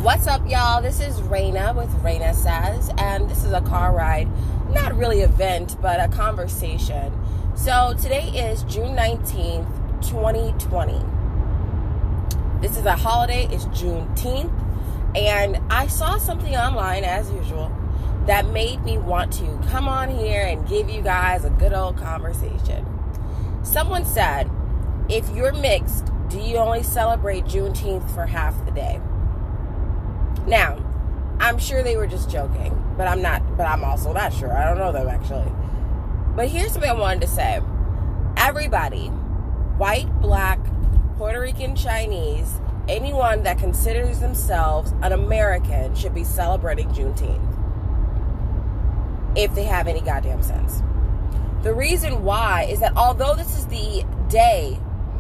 What's up, y'all? This is Raina with Raina Says, and this is a car ride, not really event, but a conversation. So today is June 19th, 2020. This is a holiday, it's Juneteenth, and I saw something online, as usual, that made me want to come on here and give you guys a good old conversation. Someone said, if you're mixed, do you only celebrate Juneteenth for half the day? Now, I'm sure they were just joking, but I'm also not sure. I don't know them, actually. But here's something I wanted to say. Everybody, white, black, Puerto Rican, Chinese, anyone that considers themselves an American should be celebrating Juneteenth. If they have any goddamn sense. The reason why is that although this is the day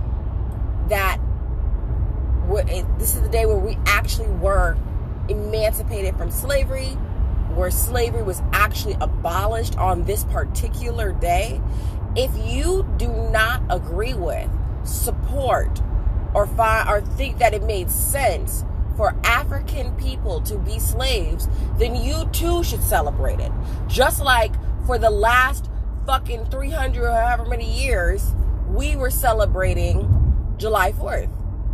where we actually were emancipated from slavery, where slavery was actually abolished on this particular day, if you do not agree with, support, or think that it made sense for African people to be slaves, then you too should celebrate it. Just like for the last fucking 300 or however many years, we were celebrating July 4th.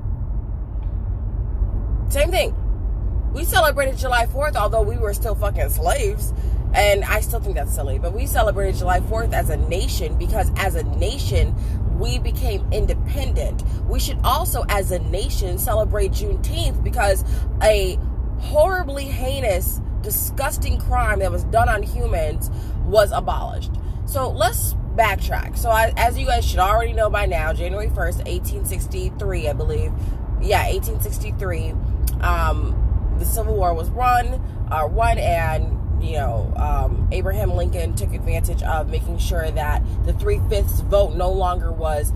Same thing. We celebrated July 4th, although we were still fucking slaves. And I still think that's silly. But we celebrated July 4th as a nation because as a nation, we became independent. We should also, as a nation, celebrate Juneteenth because a horribly heinous, disgusting crime that was done on humans was abolished. So let's backtrack. So as you guys should already know by now, January 1st, 1863, I believe. Yeah, 1863. The Civil War was won, and Abraham Lincoln took advantage of making sure that the 3/5 vote no longer was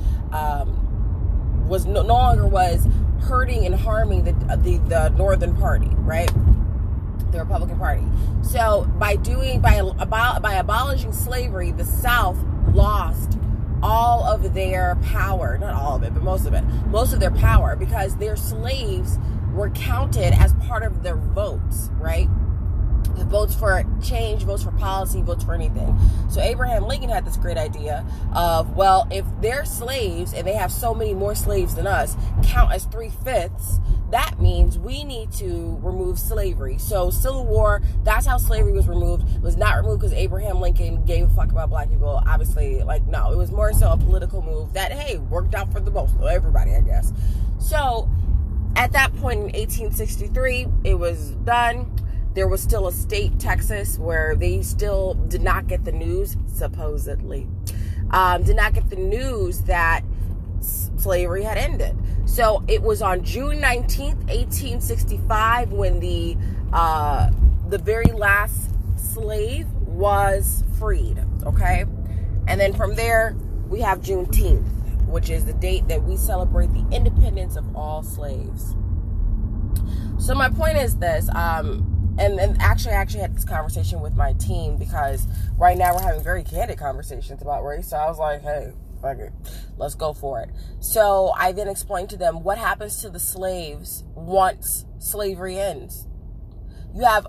hurting and harming the Northern Party, right? The Republican Party. So by abolishing slavery, the South lost all of their power, not all of it, but most of their power, because their slaves were counted as part of their votes, right? The votes for change, votes for policy, votes for anything. So Abraham Lincoln had this great idea of, well, if they're slaves and they have so many more slaves than us, count as 3/5, that means we need to remove slavery. So Civil War, that's how slavery was removed. It was not removed because Abraham Lincoln gave a fuck about black people. Obviously, no, it was more so a political move that, hey, worked out for the most, everybody, I guess. So at that point in 1863, it was done. There was still a state, Texas, where they still did not get the news, supposedly, did not get the news that slavery had ended. So it was on June 19th, 1865, when the very last slave was freed, okay? And then from there, we have Juneteenth, which is the date that we celebrate the independence of all slaves. So my point is this, and actually I had this conversation with my team because right now we're having very candid conversations about race. So I was like, hey, fuck it, let's go for it. So I then explained to them what happens to the slaves once slavery ends. You have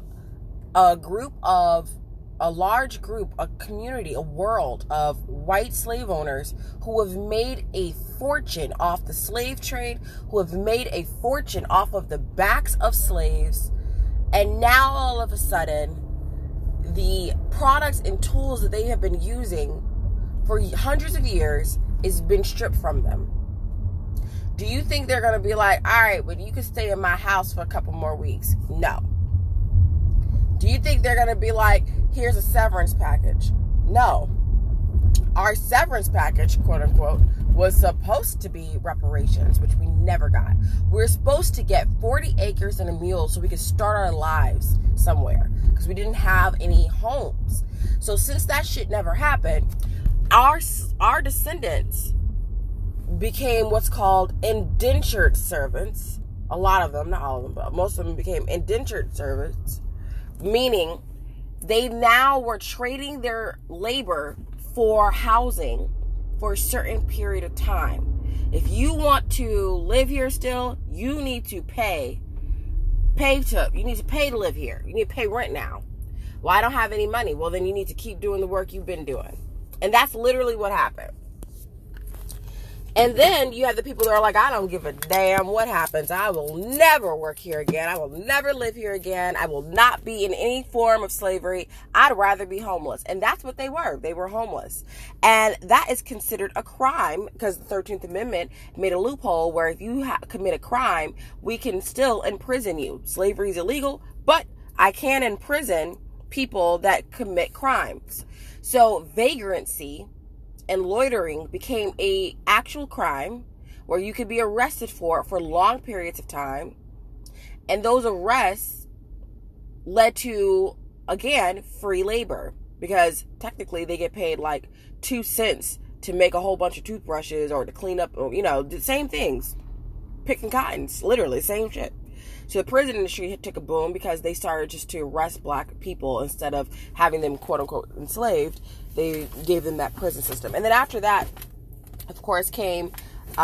a large group, a community, a world of white slave owners who have made a fortune off the slave trade, who have made a fortune off of the backs of slaves. And now all of a sudden, the products and tools that they have been using for hundreds of years is been stripped from them. Do you think they're going to be like, all right, but you can stay in my house for a couple more weeks? No. Do you think they're going to be like, here's a severance package? No. Our severance package, quote unquote, was supposed to be reparations, which we never got. We were supposed to get 40 acres and a mule so we could start our lives somewhere because we didn't have any homes. So since that shit never happened, our descendants became what's called indentured servants. A lot of them, not all of them, but most of them became indentured servants, meaning they now were trading their labor for housing for a certain period of time. If you want to live here still, you need to pay You need to pay to live here. You need to pay rent now. Well, I don't have any money. Well, then you need to keep doing the work you've been doing. And that's literally what happened. And then you have the people that are like, I don't give a damn what happens. I will never work here again. I will never live here again. I will not be in any form of slavery. I'd rather be homeless. And that's what they were. They were homeless. And that is considered a crime because the 13th Amendment made a loophole where if you commit a crime, we can still imprison you. Slavery is illegal, but I can imprison people that commit crimes. So vagrancy and loitering became a actual crime where you could be arrested for long periods of time. And those arrests led to, again, free labor, because technically they get paid like 2 cents to make a whole bunch of toothbrushes or to clean up, the same things. Picking cottons, literally, same shit. So the prison industry took a boom because they started just to arrest black people instead of having them, quote unquote, enslaved. They gave them that prison system. And then after that, of course, came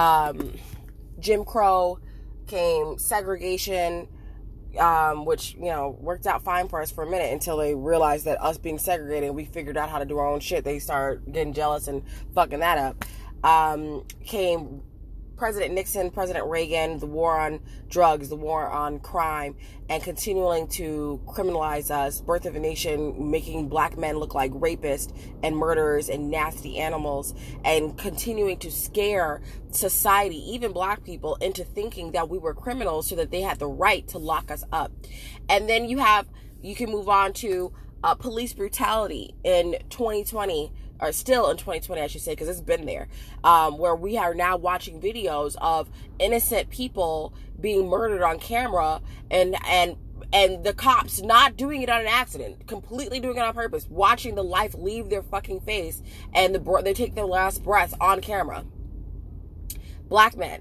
Jim Crow, came segregation, which, worked out fine for us for a minute until they realized that us being segregated, we figured out how to do our own shit. They started getting jealous and fucking that up. Came President Nixon, President Reagan, the war on drugs, the war on crime, and continuing to criminalize us, Birth of a Nation, making black men look like rapists and murderers and nasty animals, and continuing to scare society, even black people, into thinking that we were criminals so that they had the right to lock us up. And then you can move on to police brutality in 2020, or still in 2020, I should say, because it's been there, where we are now watching videos of innocent people being murdered on camera, and the cops not doing it on an accident, completely doing it on purpose, watching the life leave their fucking face, and they take their last breath on camera. Black men.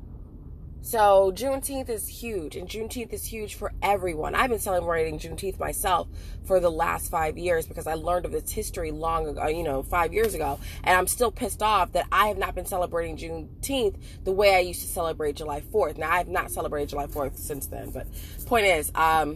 So Juneteenth is huge, and Juneteenth is huge for everyone. I've been celebrating Juneteenth myself for the last 5 years because I learned of its history long ago, 5 years ago, and I'm still pissed off that I have not been celebrating Juneteenth the way I used to celebrate July 4th. Now, I have not celebrated July 4th since then, but point is,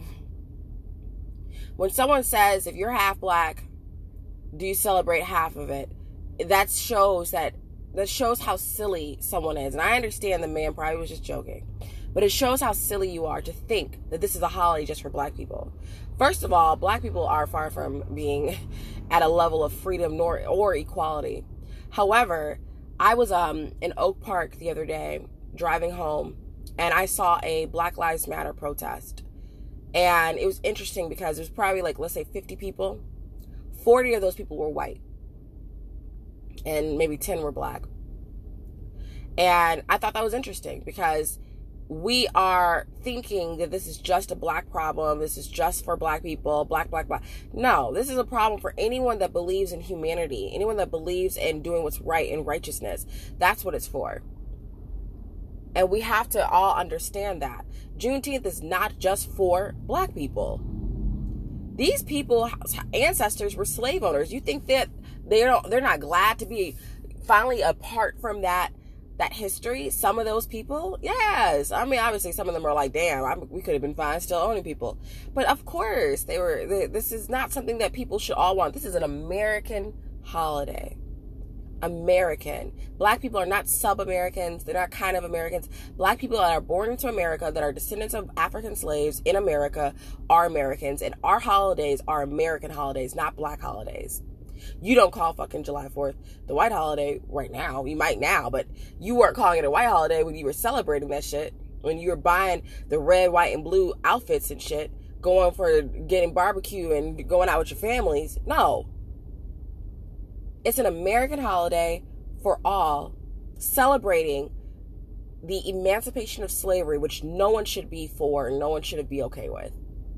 when someone says, if you're half black, do you celebrate half of it? That shows how silly someone is. And I understand the man probably was just joking. But it shows how silly you are to think that this is a holiday just for black people. First of all, black people are far from being at a level of freedom or equality. However, I was in Oak Park the other day driving home, and I saw a Black Lives Matter protest. And it was interesting because there's probably let's say 50 people. 40 of those people were white. And maybe 10 were black. And I thought that was interesting because we are thinking that this is just a black problem. This is just for black people, black. No, this is a problem for anyone that believes in humanity, anyone that believes in doing what's right and righteousness. That's what it's for. And we have to all understand that. Juneteenth is not just for black people. These people's ancestors were slave owners. You think that they're not glad to be finally apart from that history? Some of those people, yes. I mean, obviously some of them are like, damn, we could have been fine still owning people. But of course, this is not something that people should all want. This is an American holiday. American. Black people are not sub-Americans. They're not kind of Americans. Black people that are born into America, that are descendants of African slaves in America, are Americans. And our holidays are American holidays, not black holidays. You don't call fucking July 4th the white holiday right now. You might now, but you weren't calling it a white holiday when you were celebrating that shit. When you were buying the red, white, and blue outfits and shit, going for getting barbecue and going out with your families. No. It's an American holiday for all, celebrating the emancipation of slavery, which no one should be for and no one should be okay with.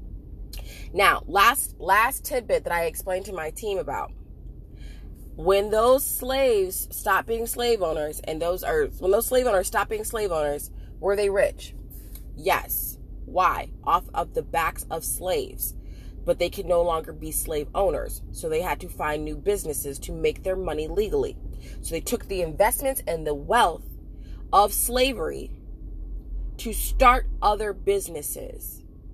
Now, last tidbit that I explained to my team about. When those slaves stopped being slave owners, when those slave owners stopped being slave owners, were they rich? Yes. Why? Off of the backs of slaves. But they could no longer be slave owners. So they had to find new businesses to make their money legally. So they took the investments and the wealth of slavery to start other businesses.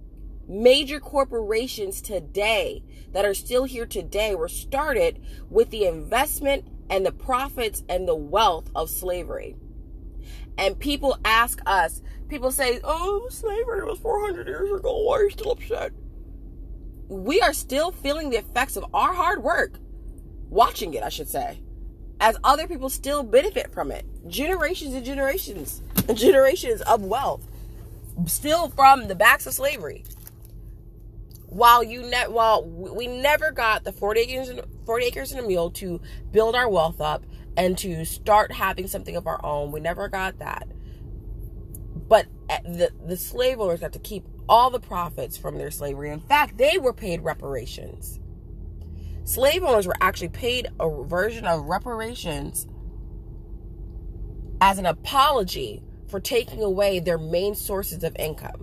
Major corporations today that are still here today were started with the investment and the profits and the wealth of slavery. And people ask us, people say, oh, slavery was 400 years ago. Why are you still upset? We are still feeling the effects of our hard work, watching it, I should say, as other people still benefit from it. Generations and generations and generations of wealth, still from the backs of slavery. While we never got the 40 acres and a mule to build our wealth up and to start having something of our own. We never got that. But the slave owners got to keep all the profits from their slavery. In fact, they were paid reparations. Slave owners were actually paid a version of reparations as an apology for taking away their main sources of income.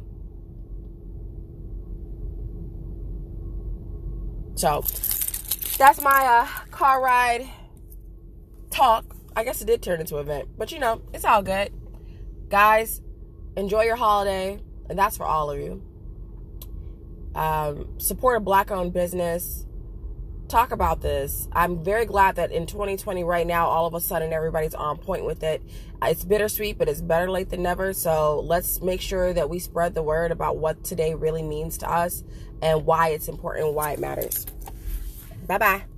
So that's my car ride talk. I guess it did turn into an event, but it's all good. Guys, enjoy your holiday, and that's for all of you. Support a Black-owned business. Talk about this. I'm very glad that in 2020 right now, all of a sudden everybody's on point with it. It's bittersweet, but it's better late than never. So let's make sure that we spread the word about what today really means to us and why it's important and why it matters. Bye-bye.